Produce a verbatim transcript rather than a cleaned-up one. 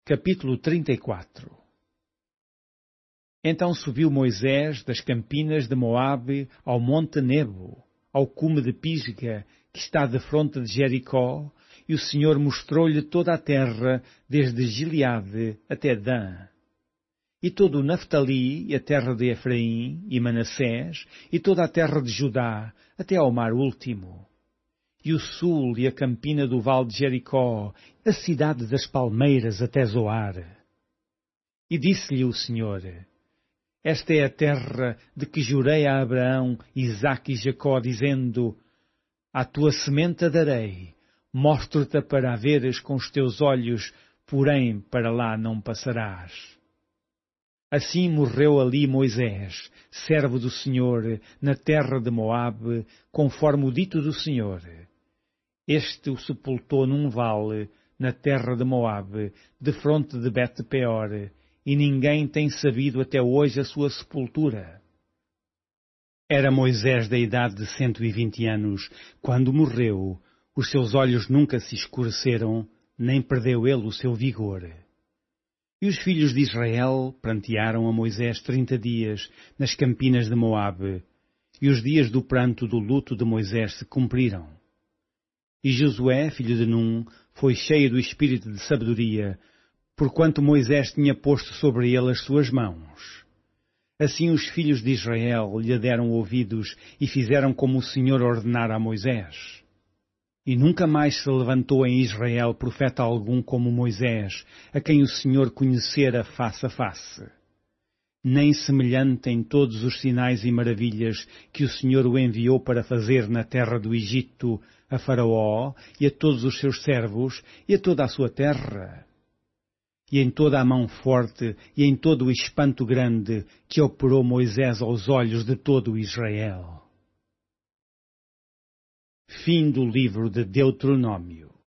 Capítulo trinta e quatro. Então subiu Moisés das campinas de Moabe ao monte Nebo, ao cume de Pisga, que está defronte de Jericó, e o Senhor mostrou-lhe toda a terra, desde Gileade até Dan. E todo o Naftali, e a terra de Efraim, e Manassés, e toda a terra de Judá, até ao mar último. E o sul e a campina do vale de Jericó, a cidade das palmeiras até Zoar. E disse-lhe o Senhor: Esta é a terra de que jurei a Abraão, Isaque e Jacó, dizendo: À tua semente a darei, mostro-te para a veres com os teus olhos, porém para lá não passarás. Assim morreu ali Moisés, servo do Senhor, na terra de Moabe, conforme o dito do Senhor. Este o sepultou num vale, na terra de Moabe, defronte de Bet-peor, e ninguém tem sabido até hoje a sua sepultura. Era Moisés da idade de cento e vinte anos, quando morreu, os seus olhos nunca se escureceram, nem perdeu ele o seu vigor. E os filhos de Israel prantearam a Moisés trinta dias, nas campinas de Moabe, e os dias do pranto do luto de Moisés se cumpriram. E Josué, filho de Num, foi cheio do espírito de sabedoria, porquanto Moisés tinha posto sobre ele as suas mãos. Assim os filhos de Israel lhe deram ouvidos e fizeram como o Senhor ordenara a Moisés. E nunca mais se levantou em Israel profeta algum como Moisés, a quem o Senhor conhecera face a face. Nem semelhante em todos os sinais e maravilhas que o Senhor o enviou para fazer na terra do Egito, a Faraó e a todos os seus servos e a toda a sua terra. E em toda a mão forte e em todo o espanto grande que operou Moisés aos olhos de todo o Israel. Fim do livro de Deuteronômio.